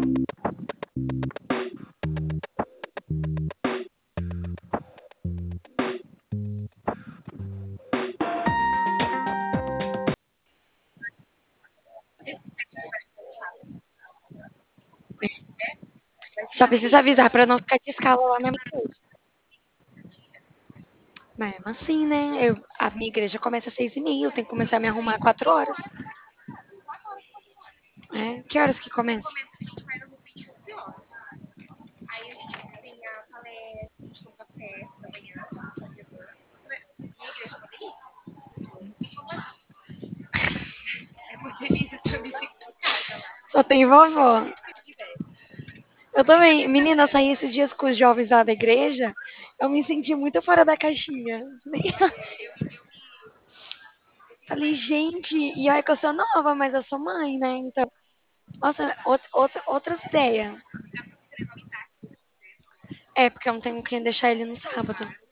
Só precisa avisar pra não ficar de escala lá na minha igreja. Mas mesmo assim, né? A minha igreja começa às 6h30, eu tenho que começar a me arrumar 4 horas. É, que horas que começa? Só tem vovó. Eu também, menina, eu saí esses dias com os jovens lá da igreja, eu me senti muito fora da caixinha. Falei, gente, e olha que eu sou nova, mas eu sou mãe, né? Então, nossa, outras ideias. É, porque eu não tenho quem deixar ele no sábado.